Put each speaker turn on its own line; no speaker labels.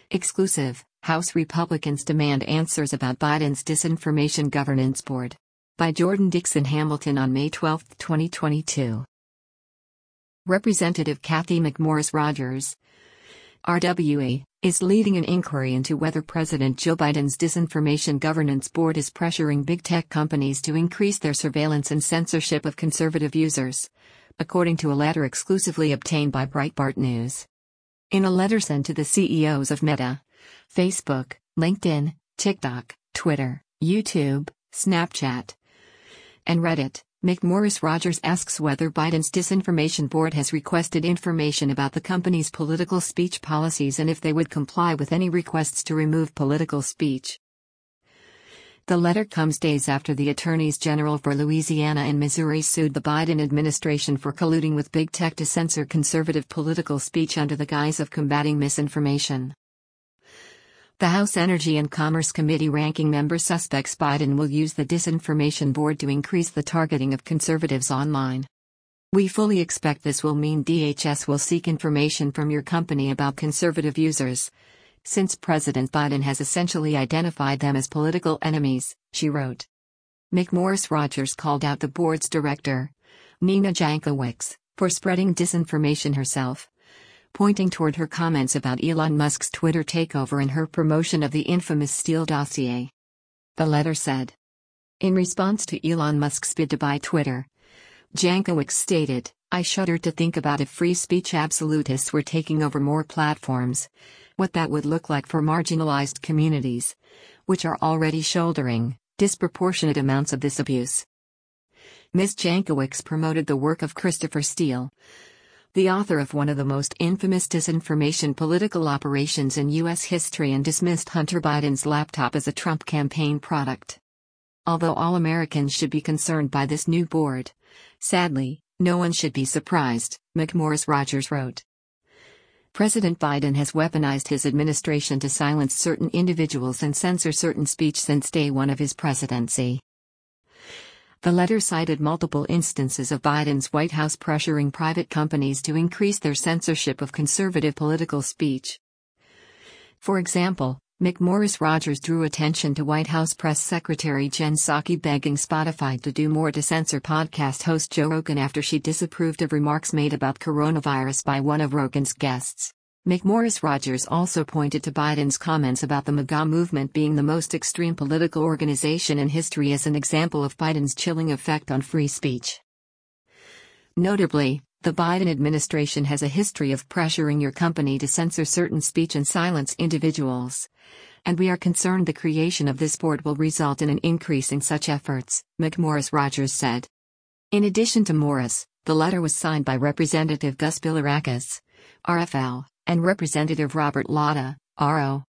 Exclusive, House Republicans demand answers about Biden's Disinformation Governance Board. By Jordan Dixon Hamilton on May 12, 2022. Representative Cathy McMorris Rodgers, RWA, is leading an inquiry into whether President Joe Biden's Disinformation Governance Board is pressuring big tech companies to increase their surveillance and censorship of conservative users, according to a letter exclusively obtained by Breitbart News. In a letter sent to the CEOs of Meta, Facebook, LinkedIn, TikTok, Twitter, YouTube, Snapchat, and Reddit, McMorris Rodgers asks whether Biden's Disinformation Board has requested information about the company's political speech policies and if they would comply with any requests to remove political speech. The letter comes days after the attorneys general for Louisiana and Missouri sued the Biden administration for colluding with big tech to censor conservative political speech under the guise of combating misinformation. The House Energy and Commerce Committee ranking member suspects Biden will use the Disinformation Board to increase the targeting of conservatives online. We fully expect this will mean DHS will seek information from your company about conservative users, since President Biden has essentially identified them as political enemies, she wrote. McMorris Rodgers called out the board's director, Nina Jankowicz, for spreading disinformation herself, pointing toward her comments about Elon Musk's Twitter takeover and her promotion of the infamous Steele dossier. The letter said. In response to Elon Musk's bid to buy Twitter, Jankowicz stated, "I shudder to think about if free speech absolutists were taking over more platforms, what that would look like for marginalized communities, which are already shouldering disproportionate amounts of this abuse." Ms. Jankowicz promoted the work of Christopher Steele, the author of one of the most infamous disinformation political operations in U.S. history, and dismissed Hunter Biden's laptop as a Trump campaign product. Although all Americans should be concerned by this new board, sadly, no one should be surprised, McMorris Rodgers wrote. President Biden has weaponized his administration to silence certain individuals and censor certain speech since day one of his presidency. The letter cited multiple instances of Biden's White House pressuring private companies to increase their censorship of conservative political speech. For example, McMorris Rodgers drew attention to White House Press Secretary Jen Psaki begging Spotify to do more to censor podcast host Joe Rogan after she disapproved of remarks made about coronavirus by one of Rogan's guests. McMorris Rodgers also pointed to Biden's comments about the MAGA movement being the most extreme political organization in history as an example of Biden's chilling effect on free speech. Notably, the Biden administration has a history of pressuring your company to censor certain speech and silence individuals, and we are concerned the creation of this board will result in an increase in such efforts, McMorris Rodgers said. In addition to Morris, the letter was signed by Representative Gus Bilirakis, RFL, and Representative Robert Lada, RO.